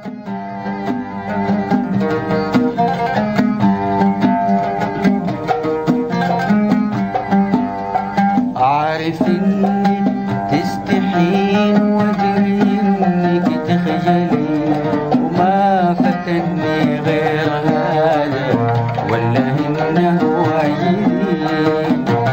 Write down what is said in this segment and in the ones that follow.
عارف انك تستحين وادري انك تخجلي وما فتني غير هذا ولا انه واجبي.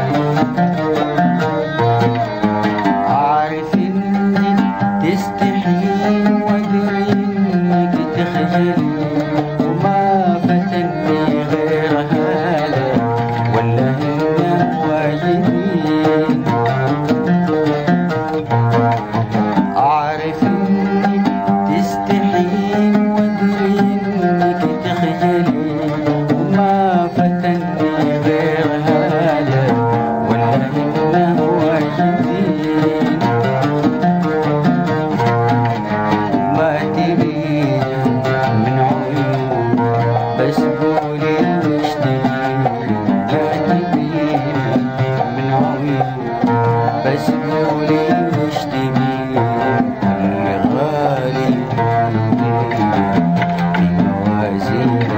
عارف انك تستحين وادري انك تخجلي وما فتني غير هذا ولا انه واجبي. عارف انك تستحين وادري انك تخجلي وما فتني غير هذا ولا انه واجبين. ما تبين من عيون بس قولي وش تبين. ما تبين من عيون بس قولي وش تبين. الغالي في موازيني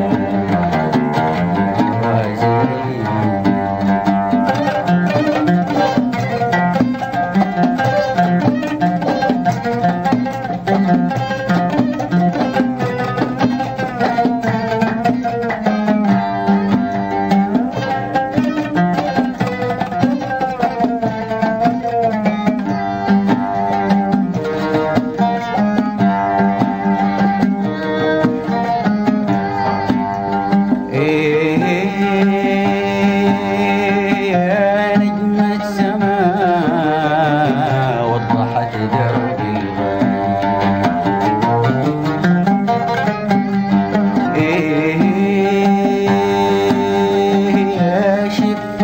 يا نجمة سماء وضحت درب الغيب. يا شف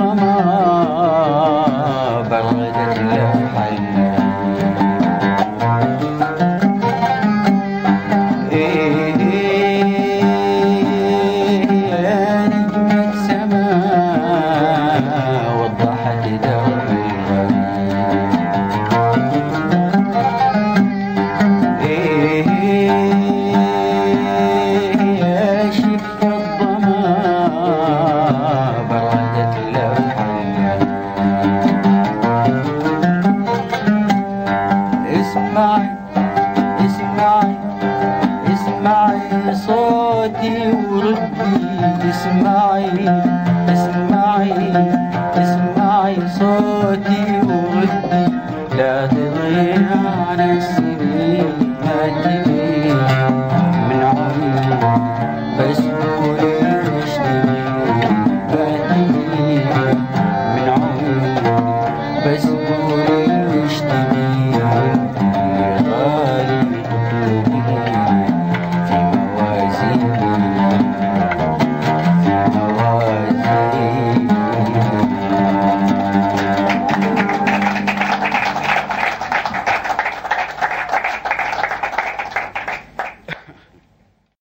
الظما بردت لوح وضحت درب الغيب. يا شف الظما بردت لوح اسمعي اسمعي اسمعي صوتي وردي. اسمعي اسمعي اسمعي صوتي وردي. لا تضيعنا السنين. ما تبين من عيون بس قولي وش تبين. ما تبين من عيون بس